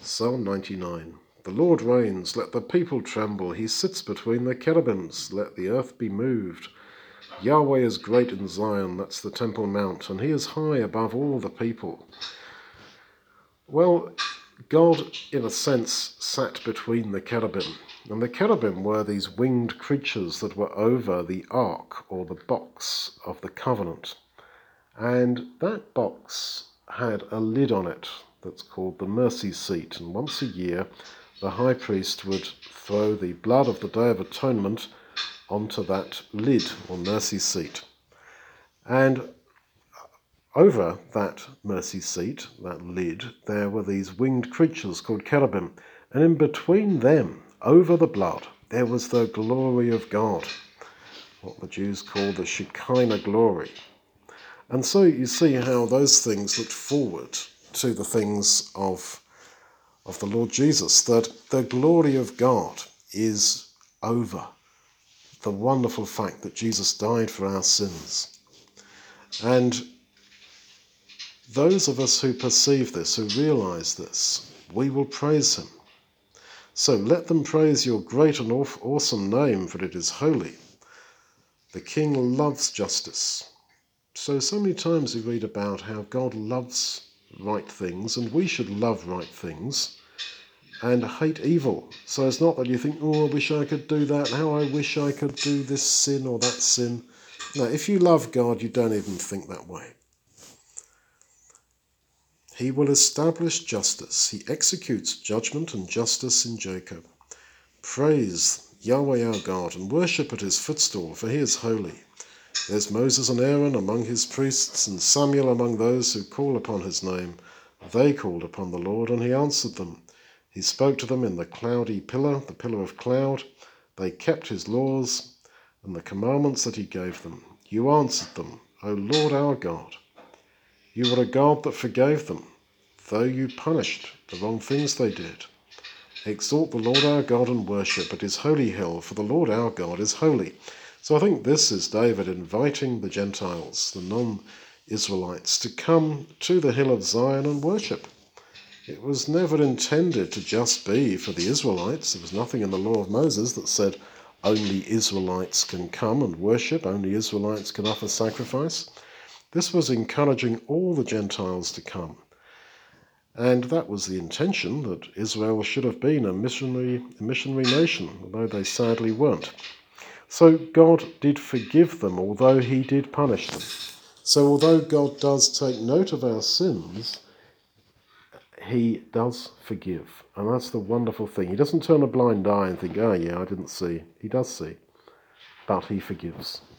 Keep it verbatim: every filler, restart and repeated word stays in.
Psalm ninety-nine. The Lord reigns, let the people tremble. He sits between the cherubims, let the earth be moved. Yahweh is great in Zion, that's the Temple Mount, and he is high above all the people. Well, God, in a sense, sat between the cherubim. And the cherubim were these winged creatures that were over the ark, or the box of the covenant. And that box had a lid on it that's called the mercy seat. And once a year, the high priest would throw the blood of the Day of Atonement onto that lid, or mercy seat. And over that mercy seat, that lid, there were these winged creatures called cherubim. And in between them, over the blood, there was the glory of God, what the Jews call the Shekinah glory. And so you see how those things looked forward to the things of, of the Lord Jesus, that the glory of God is over the wonderful fact that Jesus died for our sins. And those of us who perceive this, who realize this, we will praise him. So let them praise your great and awesome name, for it is holy. The King loves justice. So, so many times we read about how God loves right things, and we should love right things and hate evil. So it's not that you think, oh, I wish I could do that, how I wish I could do this sin or that sin. No, if you love God, you don't even think that way. He will establish justice. He executes judgment and justice in Jacob. Praise Yahweh our God and worship at his footstool, for he is holy. There's Moses and Aaron among his priests, and Samuel among those who call upon his name. They called upon the Lord, and he answered them. He spoke to them in the cloudy pillar, the pillar of cloud. They kept his laws and the commandments that he gave them. You answered them, O Lord our God. You were a God that forgave them, though you punished the wrong things they did. Exalt the Lord our God and worship at his holy hill, for the Lord our God is holy. So I think this is David inviting the Gentiles, the non-Israelites, to come to the hill of Zion and worship. It was never intended to just be for the Israelites. There was nothing in the law of Moses that said only Israelites can come and worship, only Israelites can offer sacrifice. This was encouraging all the Gentiles to come. And that was the intention, that Israel should have been a missionary, a missionary nation, although they sadly weren't. So God did forgive them, although he did punish them. So although God does take note of our sins, he does forgive. And that's the wonderful thing. He doesn't turn a blind eye and think, oh yeah, I didn't see. He does see. But he forgives.